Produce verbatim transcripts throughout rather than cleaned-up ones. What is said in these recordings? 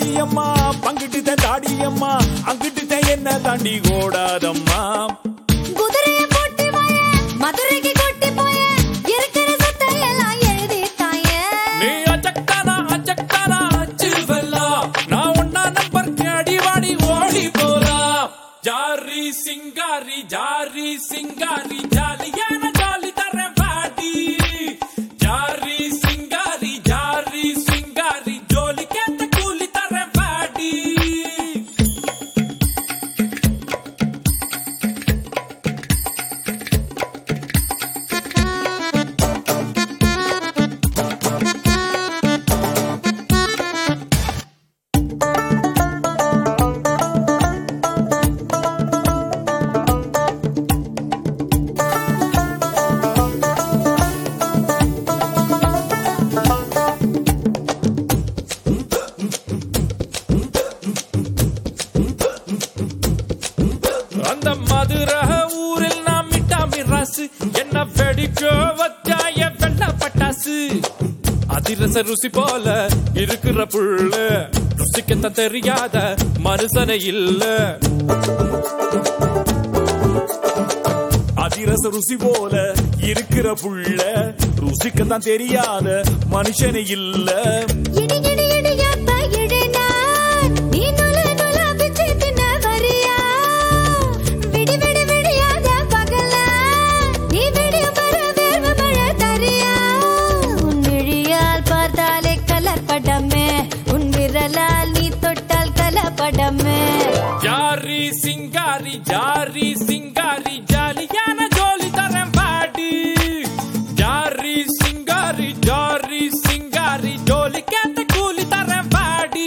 வாடியம்மா பங்கிட்டு தாடியம்மா அங்கிட்டு என்ன தாண்டி ஓடாதம்மா குதிரையை போட்டு வாய மதுரைக்கு கொட்டி போய இருக்கிற சொத்தை எல்லாம் எழுதி தாய நீ அச்சக்தானா அச்சக்தானா அச்சுவல்லா நான் ஒன்னா நம்பர் அடி வாடி ஓடி போலாம் ஜாரி சிங்காரி ஜாரி சிங்காரி ஜாலியான ஜாலி தர பாடி ஜாரி சிங்காரி ஜாரி சிங்காரி ஜோலி கேட்ட கூலி தர பாடி அந்த மதுரை ஊரில் நாம் மிட்டா மிராசு என்ன வெடிக்க வச்சாய வெள்ள பட்டாசு அதிரச ருசி போல இருக்கிற புள்ள ருசிக்கத்தான் தெரியாத மனுஷனை இல்ல அதிரச ருசி போல இருக்கிற புள்ள ருசிக்கத்தான் தெரியாத மனுஷனை இல்ல இடி இடி இடியாப்பா இடினா நீ நுல நுல பிச்சு தின்ன வரியா விடி விடி விடியாத பகல நீ விடிய வர வேர்வ மழை தரியா உன் விழியால் பார்த்தாலே கலப்படமே உன் விரலால் நீ தொட்டால் கலப்படமே ஜாரி சிங்காரி ஜாரி சிங்காரி ஜாலியான ஜோலி தரம் பாடி ஜாரி சிங்காரி ஜாரி சிங்காரி ஜோலி கேட்ட கூலி தரம் பாடி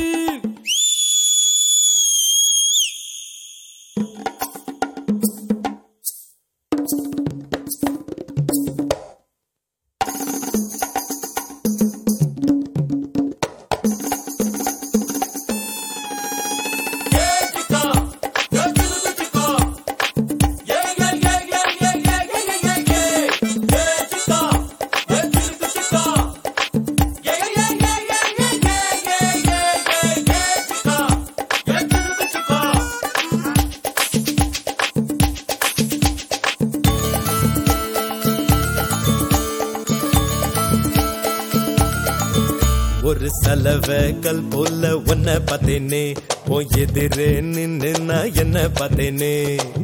ஒரு சலவக்கல் போல ஒன்ன பார்த்தேனே உன் எதிரே நின்னு நான் என்ன பார்த்தேனே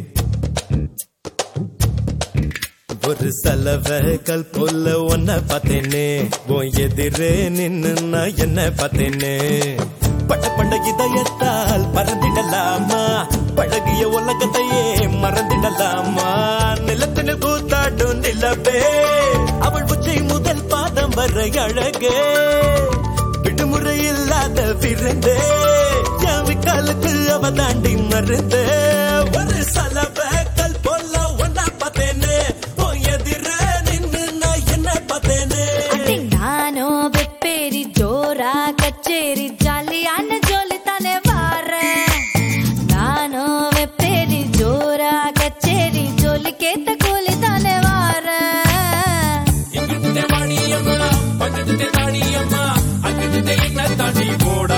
ஒரு சலவக்கல் போல ஒன்ன பார்த்தேனே உன் எதிரே நின்னு நான் என்ன பார்த்தேனே பட்ட பண்ட இதயத்தால் பறந்திடலாமா பழகிய உலகத்தையே மறந்திடலாமா நிலத்தின கூத்தாடும் நிலவே அவள் உச்சை முதல் பாதம் வரை அழகே விடுமுறை இல்லாத விருந்தே யாவிக்காலுக்கு அவ தாண்டி மருந்தே ஒரு சலவக்கல் போல ஒன்னா பார்த்தேனே உன் எதிர நின்னு நான் என்ன பார்த்தேனே நானோ வெப்பேரி ஜோரா கச்சேரி ஜாலியான ஜோலி தானே வார நானோ வெப்பேரி ஜோரா கச்சேரி ஜோலி கேட்ட கூலி தானே வார இங்கிட்டு வாடியம்மா பக்கத்து தாடியம்மா அங்கிட்டு என்ன தாண்டி போட